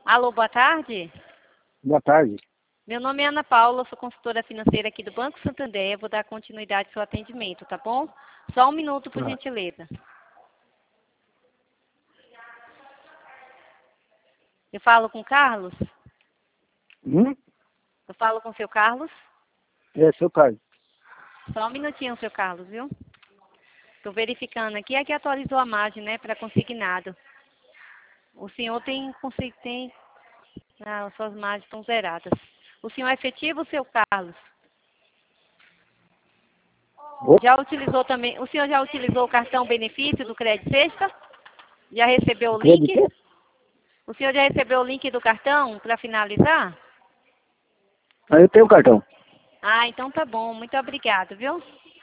Alô, boa tarde. Boa tarde. Meu nome é Ana Paula, sou consultora financeira aqui do Banco Santander. Vou dar continuidade ao seu atendimento, tá bom? Só um minuto, por gentileza. Eu falo com o Carlos? Eu falo com o seu Carlos? É, seu Carlos. Só um minutinho, seu Carlos, viu? Estou verificando aqui. Aqui atualizou a margem, né, para consignado. O senhor tem... suas margens estão zeradas. O senhor é efetivo, seu Carlos? Já utilizou também... O senhor já utilizou o cartão benefício do Crédito Sexta? Já recebeu o link? O senhor já recebeu o link do cartão para finalizar? Eu tenho o cartão. Ah, então tá bom. Muito obrigado, viu?